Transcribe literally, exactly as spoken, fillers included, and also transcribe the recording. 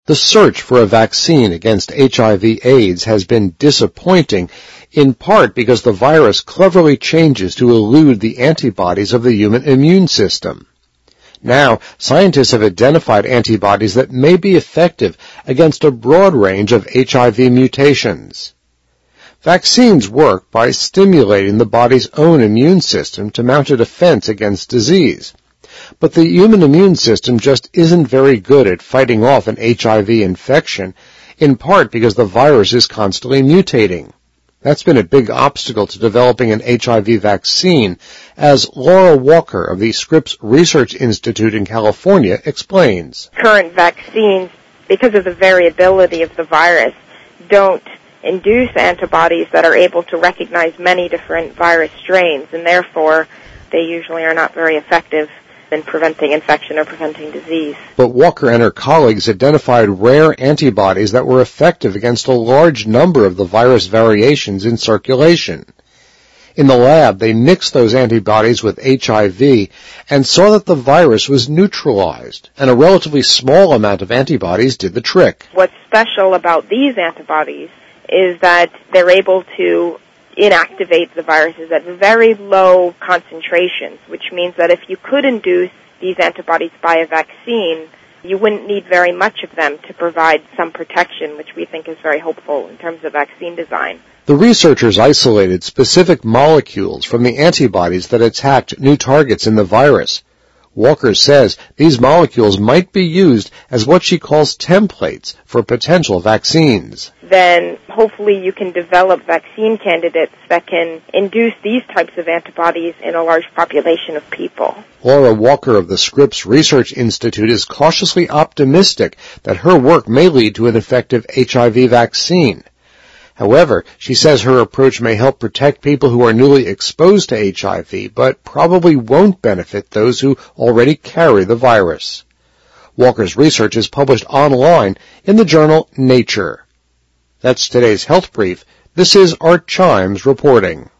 The search for a vaccine against H I V AIDS has been disappointing, in part because the virus cleverly changes to elude the antibodies of the human immune system. Now, scientists have identified antibodies that may be effective against a broad range of H I V mutations. Vaccines work by stimulating the body's own immune system to mount a defense against disease. But the human immune system just isn't very good at fighting off an H I V infection, in part because the virus is constantly mutating. That's been a big obstacle to developing an H I V vaccine, as Laura Walker of the Scripps Research Institute in California explains. Current vaccines, because of the variability of the virus, don't induce antibodies that are able to recognize many different virus strains, and therefore they usually are not very effective in preventing infection or preventing disease. But Walker and her colleagues identified rare antibodies that were effective against a large number of the virus variations in circulation. In the lab, they mixed those antibodies with H I V and saw that the virus was neutralized, and a relatively small amount of antibodies did the trick. What's special about these antibodies is that they're able to inactivate the viruses at very low concentrations, which means that if you could induce these antibodies by a vaccine, you wouldn't need very much of them to provide some protection, which we think is very hopeful in terms of vaccine design. The researchers isolated specific molecules from the antibodies that attacked new targets in the virus. Walker says these molecules might be used as what she calls templates for potential vaccines. Then hopefully you can develop vaccine candidates that can induce these types of antibodies in a large population of people. Laura Walker of the Scripps Research Institute is cautiously optimistic that her work may lead to an effective H I V vaccine. However, she says her approach may help protect people who are newly exposed to H I V, but probably won't benefit those who already carry the virus. Walker's research is published online in the journal Nature. That's today's Health Brief. This is Art Chimes reporting.